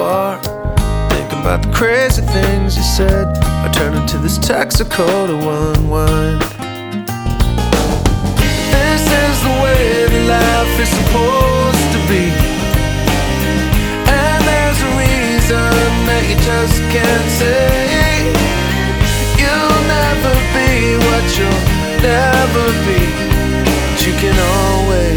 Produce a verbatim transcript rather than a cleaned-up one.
apart. Think about the crazy things you said. I turn into this Texaco to unwind. This is the way that life is supposed to be, and there's a reason that you just can't say. You'll never be what you'll never be, but you can always